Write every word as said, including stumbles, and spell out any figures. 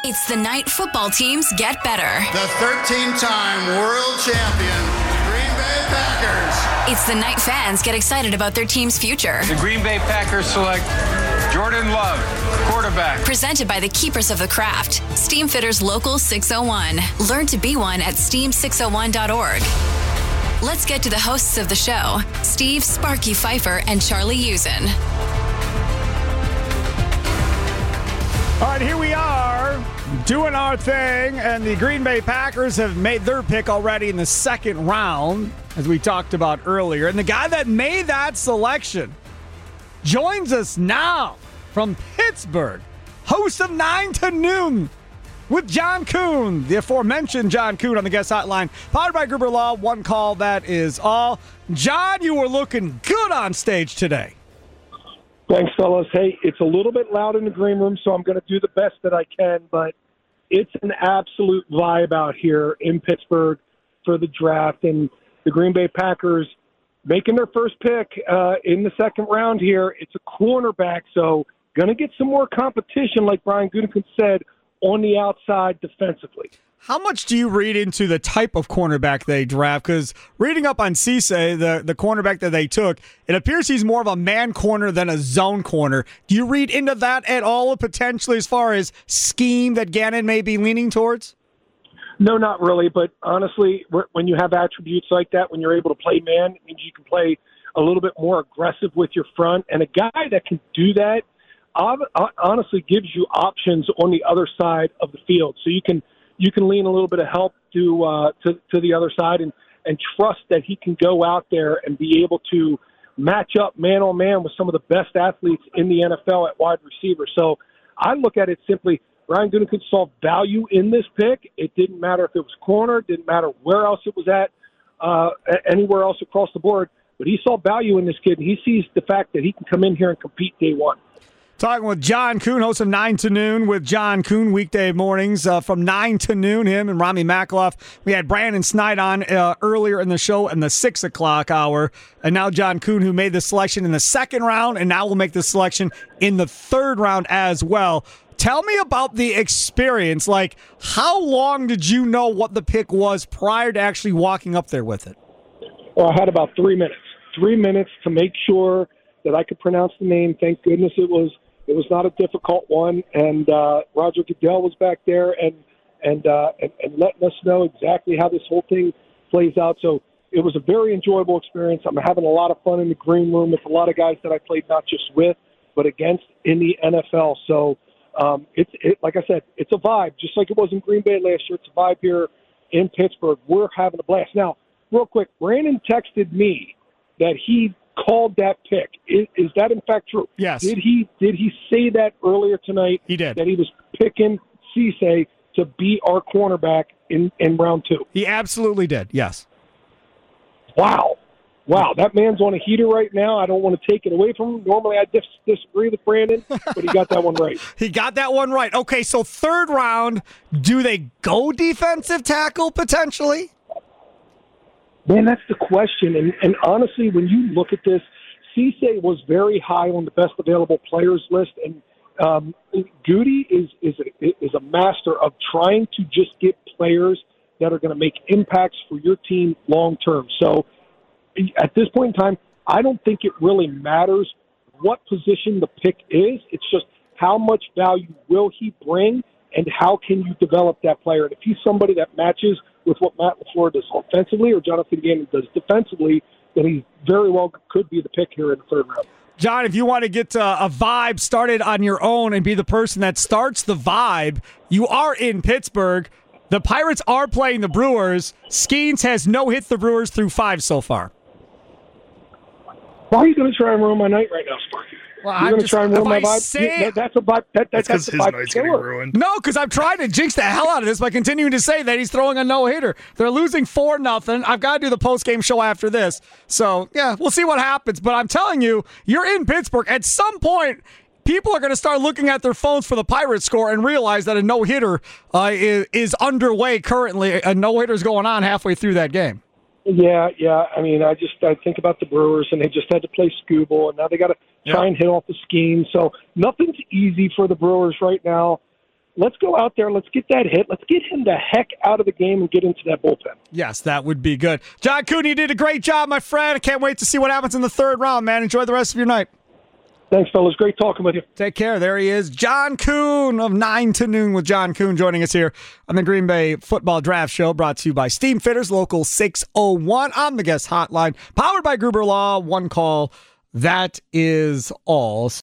It's the night football teams get better. The thirteen-time world champion Green Bay Packers. It's the night fans get excited about their team's future. The Green Bay Packers select Jordan Love, quarterback. Presented by the keepers of the craft, Steamfitters Local six oh one. Learn to be one at steam six oh one dot org. Let's get to the hosts of the show, Steve Sparky Pfeiffer and Charlie Usen. All right, here we are doing our thing, and the Green Bay Packers have made their pick already in the second round, as we talked about earlier. And the guy that made that selection joins us now from Pittsburgh, host of nine to noon with John Kuhn, the aforementioned John Kuhn on the guest hotline, powered by Gruber Law. One call, that is all. John, you were looking good on stage today. Thanks, fellas. Hey, it's a little bit loud in the green room, so I'm going to do the best that I can, but it's an absolute vibe out here in Pittsburgh for the draft, and the Green Bay Packers making their first pick uh, in the second round here. It's a cornerback, so going to get some more competition, like Brian Gutekunst said, on the outside defensively. How much do you read into the type of cornerback they draft? Because reading up on Cisse, the, the cornerback that they took, it appears he's more of a man corner than a zone corner. Do you read into that at all, potentially, as far as scheme that Gannon may be leaning towards? No, not really. But honestly, when you have attributes like that, when you're able to play man, it means you can play a little bit more aggressive with your front. And a guy that can do that honestly gives you options on the other side of the field. So you can you can lean a little bit of help to uh, to, to the other side and, and trust that he can go out there and be able to match up man-on-man with some of the best athletes in the N F L at wide receiver. So I look at it simply, Ryan Gutekunst saw value in this pick. It didn't matter if it was corner, it didn't matter where else it was at, uh, anywhere else across the board. But he saw value in this kid, and he sees the fact that he can come in here and compete day one. Talking with John Kuhn, host of nine to noon with John Kuhn, weekday mornings uh, from nine to noon, him and Rami Makloff. We had Brandon Snide on uh, earlier in the show in the six o'clock hour. And now John Kuhn, who made the selection in the second round, and now will make the selection in the third round as well. Tell me about the experience. Like, how long did you know what the pick was prior to actually walking up there with it? Well, I had about three minutes. Three minutes to make sure that I could pronounce the name. Thank goodness it was It was not a difficult one, and uh, Roger Goodell was back there and and, uh, and and letting us know exactly how this whole thing plays out. So it was a very enjoyable experience. I'm having a lot of fun in the green room with a lot of guys that I played not just with, but against in the N F L. So um, it's it, like I said, it's a vibe, just like it was in Green Bay last year. It's a vibe here in Pittsburgh. We're having a blast. Now, real quick, Brandon texted me that he called that pick. Is, is that in fact true? Yes. Did he did he say that earlier tonight? He did. That he was picking Cisse to be our cornerback in, in round two? He absolutely did, yes. Wow. Wow, that man's on a heater right now. I don't want to take it away from him. Normally I dis- disagree with Brandon, but he got that one right. He got that one right. Okay, so third round, do they go defensive tackle potentially? Man, that's the question. And, and honestly, when you look at this, Cisse was very high on the best available players list. And um, Goody is, is, a, is a master of trying to just get players that are going to make impacts for your team long term. So at this point in time, I don't think it really matters what position the pick is. It's just how much value will he bring and how can you develop that player. And if he's somebody that matches with what Matt LaFleur does offensively or Jonathan Gannon does defensively, then he very well could be the pick here in the third round. John, if you want to get uh, a vibe started on your own and be the person that starts the vibe, you are in Pittsburgh. The Pirates are playing the Brewers. Skeens has no hit the Brewers through five so far. Why are you going to try and ruin my night right now, Sparky? Well, You're going to try and ruin my vibe? Say, yeah, that's a vibe. That, that, that's his a vibe night's killer. getting ruined. No, because I'm trying to jinx the hell out of this by continuing to say that he's throwing a no-hitter. They're losing four nothing. I've got to do the post-game show after this. So, yeah, we'll see what happens. But I'm telling you, you're in Pittsburgh. At some point, people are going to start looking at their phones for the Pirates score and realize that a no-hitter uh, is, is underway currently. A no-hitter is going on halfway through that game. Yeah, yeah. I mean, I just I think about the Brewers, and they just had to play Skubal, and now they got to try yeah. and hit off the scheme. So nothing's easy for the Brewers right now. let's go out there. Let's get that hit. Let's get him the heck out of the game and get into that bullpen. Yes, that would be good. John Kuhn, you did a great job, my friend. I can't wait to see what happens in the third round, man. Enjoy the rest of your night. Thanks, fellas. Great talking with you. Take care. There he is, John Kuhn of nine to noon with John Kuhn joining us here on the Green Bay Football Draft Show, brought to you by Steam Fitters, Local six oh one on the guest hotline, powered by Gruber Law. One call. That is all.